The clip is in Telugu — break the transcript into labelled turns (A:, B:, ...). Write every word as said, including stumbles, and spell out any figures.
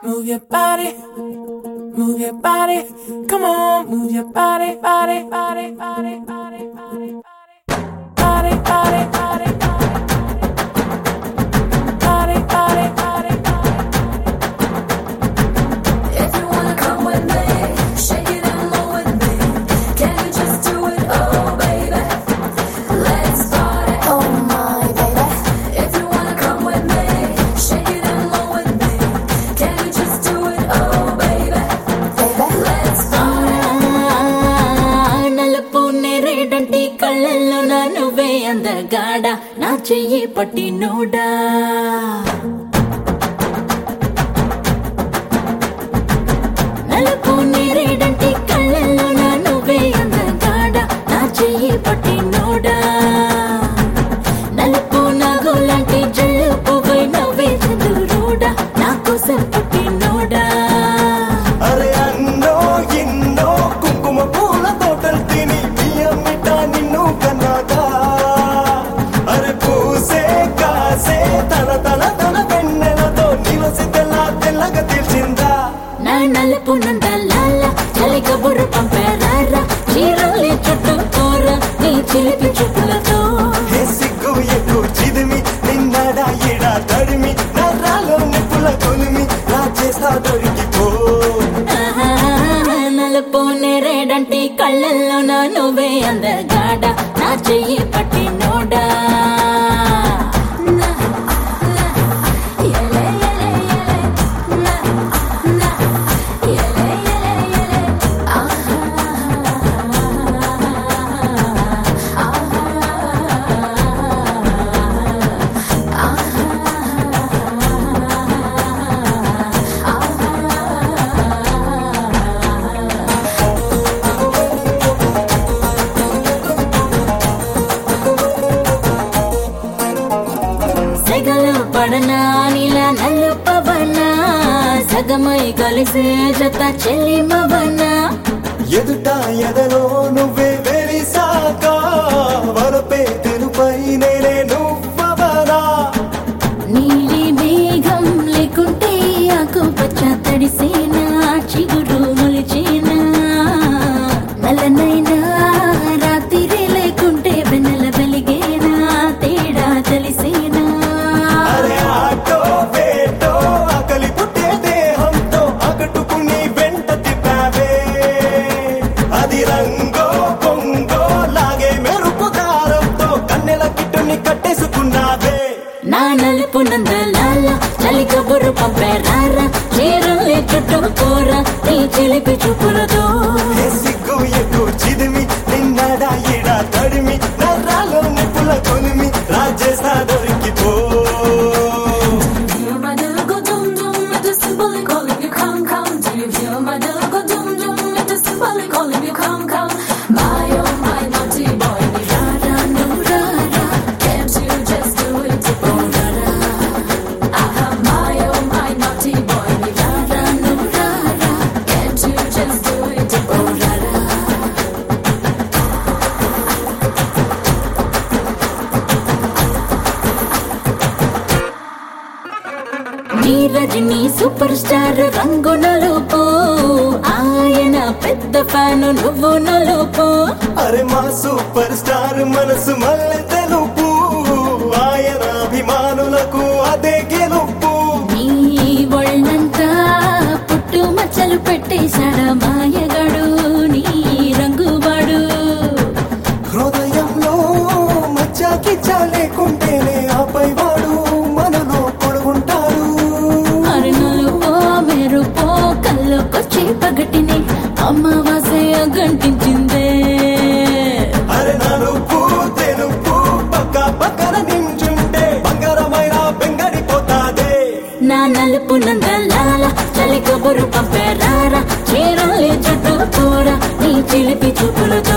A: Move your body, move your body, come on, move your body, body, body, body, body, body, body, body, body, body, body, body, body, body.
B: If you wanna come with me, shake it and move with me. Can you just do it, oh baby? Let's party, oh my baby. If you wanna come with me, shake it and move with me. Can you just do it, oh baby? Let's party.
C: నలుపు నేరేడంటి కళ్ళల్లో నా నువ్వే అందగాడ నా చెయ్యి పట్టి నూడా నలుపు నేరేడంటి కళ్ళల్లో నా నువ్వే అందగాడ నా చెయ్యి పట్టి నూడా నలుపు నాగులాంటి జల్లు పువ్వై నవ్వే చంద్రుడా నా కోసం పుట్టి నూడా
D: అరే అన్నో ఎన్నో కుంకుమ పూల తోటలు తిని బియ్యమిట నిన్ను కన్నాగా అరే పూసే కాసే తన తన తన వెన్నెలతో నిలసి తెల్ల తెల్లగా తెలిసిందా
C: నా నలుపు నందలాల చలి కబురు పంపారా చీరలే చుట్టూ కూర నీ చిలిపి చుట్టులతో
D: హే సిగ్గు ఎక్కువ చిదిమి నిన్నడా ఎడా తడిమి నరాలో నిప్పుల కొలిమి నా చేస్తా దొరికిపో
C: ఆహా, నలుపు నేరేడంటి కళ్ళల్లో నా నువ్వే అందగాడ నా చెయ్యి పట్టి నోడా
B: Yele, yele, yele. Na, na. Yele, yele, yele. Ah,
C: సెగలు పడనా నీలా నలుపవనా సగమై కలిసే జత చెల్లిమవనా
D: ఎదుట ఎదలో నువ్వే వెలిసాక వరపే తెలుపై నేనే నువ్వవనా
C: నీలి మేఘం లేకుంటే ఆకు పచ్చ తడిసేనా చిగురు మొలిచేనా నల్లనైనా రాత్రి లేకుంటే వెన్నెల వెలిగేనా తేడా తెలిసేనా
D: అరే ఆటో వేటో ఆకలి పుట్టే దేహంతో అకటుకుని వెంట తిప్పావే అది రంగో పొంగో లాగే మెరుపు కారంతో కన్నెల కిట్టుని కట్టేసుకున్నావే
C: నా నలుపు నందలాల చలి కబురు పంపారా చీరలే చుట్టూ కూర నీ చిలిపి చూపులతో
D: హే సిగ్గు ఎక్కువ చిదిమి నిన్నడా ఎడా తడిమి నరాలో నిప్పుల కొలిమి రాజేస్తా దొరికిపో
B: hear my little go dum dum, it is simply calling you come come. Do you hear my little go dum dum, it is simply calling you come come. My oh my naughty boy, ni ra ra no ra ra. Can't you just do it, oh ra ra? Aha, my oh my naughty boy, ni ra ra no ra ra. Can't you just do it, oh ra ra?
C: నీ రజనీ సూపర్ స్టార్ రంగు నలుపు ఆయన పెద్ద ఫ్యాన్ నువ్వు నలుపు
D: అరే మా సూపర్ స్టార్ మనసు మల్లె తెలుపు ఆయన అభిమానులకు అదే గెలుపు
C: నీ ఒళ్ళంతా పుట్టు మచ్చలు పెట్టేశాడా మాయగాడు నీ రంగువాడు
D: హృదయంలో మచ్చాకి చాలేకుంటేనే ఆపై వాడు మనలో పొడుగుంటాడు
C: అరి నలుపో మెరుపో కళ్ళకొచ్చి పగటిని అమావాస్య గంటించిందే
D: అరే నలుపు తెలుపు పక్క పక్కన నించుంటే బంగారమైన బెంగడిపోతాదే
C: నా నలుపు నందలాల చలి కబురు పంపారా చీరలే చుట్టూ కూర నీ చిలిపి చూపులతో